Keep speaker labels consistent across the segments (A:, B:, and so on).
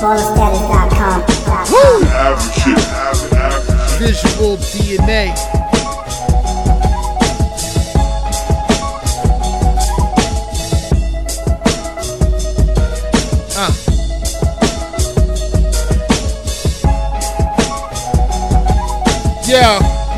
A: Ballerstatus.com.
B: Visual DNA. Yo,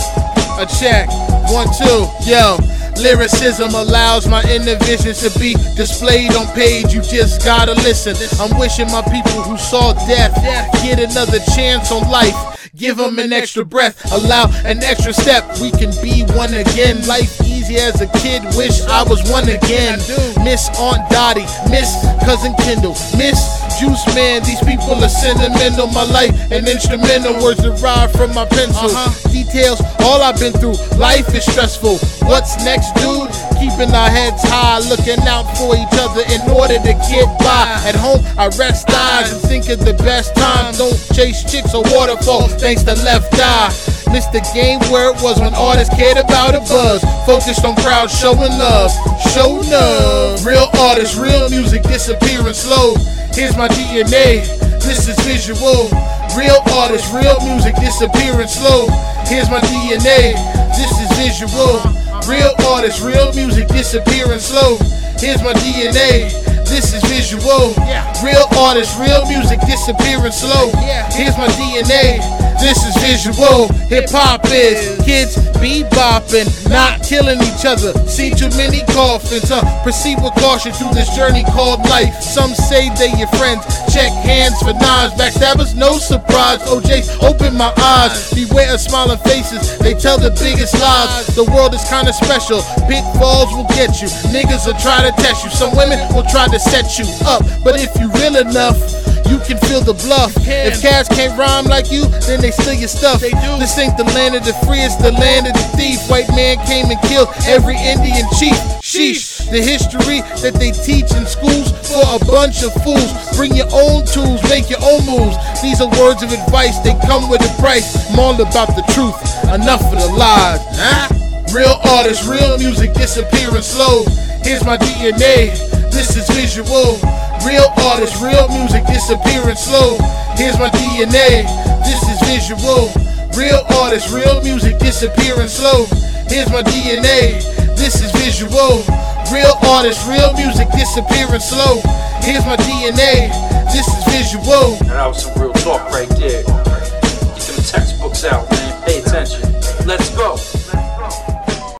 B: a check, 1, 2, yo. Lyricism allows my inner visions to be displayed on page, you just gotta listen. I'm wishing my people who saw death get another chance on life. Give them an extra breath, allow an extra step. We can be one again. Life easy as a kid, wish I was one again. Miss Aunt Dottie, miss Cousin Kendall, miss Juice Man. These people are sentimental. My life an instrumental. Words derived from my pencil. Details, all I've been through. Life is stressful. What's next, dude? Keeping our heads high, looking out for each other in order to get by. At home, I rest eyes and think of the best time. Don't chase chicks or waterfall, thanks to Left Eye. Missed the game where it was when artists cared about a buzz. Focused on crowds showing love, show love. Real artists, real music disappearing slow. Here's my DNA, this is visual. Real artists, real music disappearing slow. Here's my DNA, this is visual. Real artists, real music disappearing slow. Here's my DNA, this is visual. Real artists, real music disappearing slow. Here's my DNA, this is visual. Hip hop is kids bebopping, not killing each other. See too many coffins, proceed with caution through this journey called life. Some say they your friends, check hands for knives. Backstabbers, no surprise. OJ's open my eyes. Beware of smiling faces, they tell the biggest lies. The world is kinda special, pitfalls will get you. Niggas will try to test you, some women will try to set you up. But if you real enough, you can feel the bluff. If cats can't rhyme like you, then they steal your stuff. This ain't the land of the free, it's the land of the thief. White man came and killed every Indian chief. Sheesh, the history that they teach in schools for a bunch of fools. Bring your own tools, make your own moves. These are words of advice, they come with a price. I'm all about the truth, enough of the lies. Real artists, real music disappearing slow. Here's my DNA, this is visual. Real artists, real music disappearing slow. Here's my DNA, this is visual. Real artists, real music disappearing slow. Here's my DNA, this is visual. Real artists, real music disappearing slow. Here's my DNA, this is visual.
C: And that was some real talk right there. Get them textbooks out, man. Pay attention. Let's go.